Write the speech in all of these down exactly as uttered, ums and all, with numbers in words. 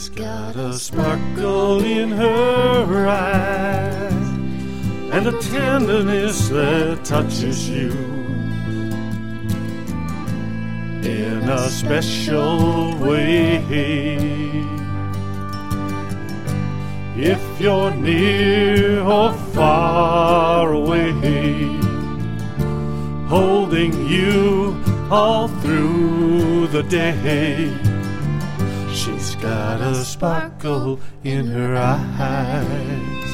She's got a sparkle in her eyes and a tenderness that touches you in a special way. If you're near or far away, holding you all through the day, she's got a sparkle in her eyes.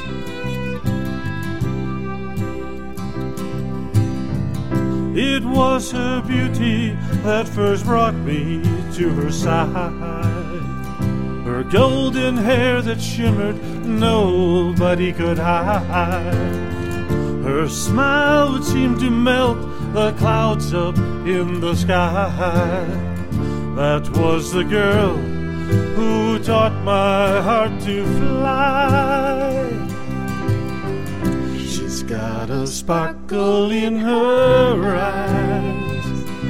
It was her beauty that first brought me to her side. Her golden hair that shimmered, nobody could hide. Her smile would seem to melt the clouds up in the sky. That was the girl who taught my heart to fly. She's got a sparkle in her eyes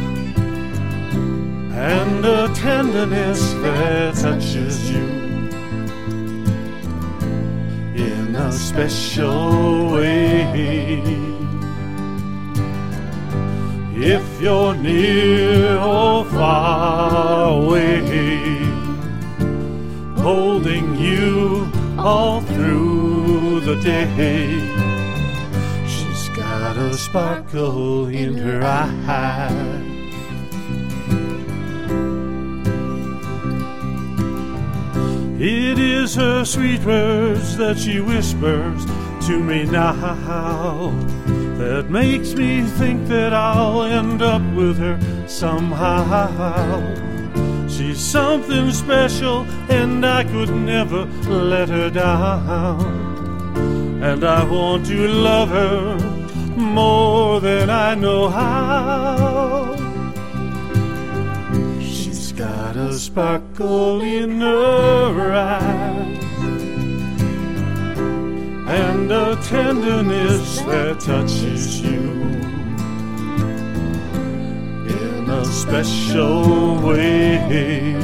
and a tenderness that touches you in a special way. If you're near or far away, holding you all through the day, she's got a sparkle in her eyes. It is her sweet words that she whispers to me now that makes me think that I'll end up with her somehow. She's something special and I could never let her down. And I want to love her more than I know how. She's got a sparkle in her eyes and a tenderness that touches you in a special way.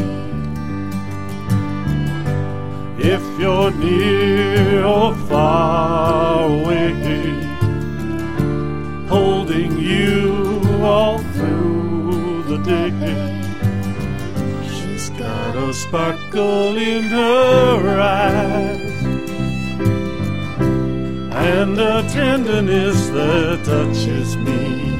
If you're near or far away, holding you all through the day, she's got a sparkle in her eyes and a tenderness that touches me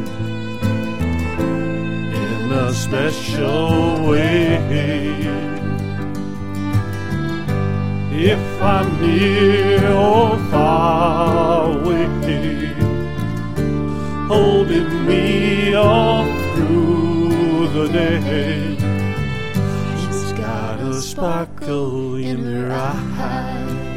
in a special way. If I'm near or far away, holding me all through the day, she's got a sparkle in her eyes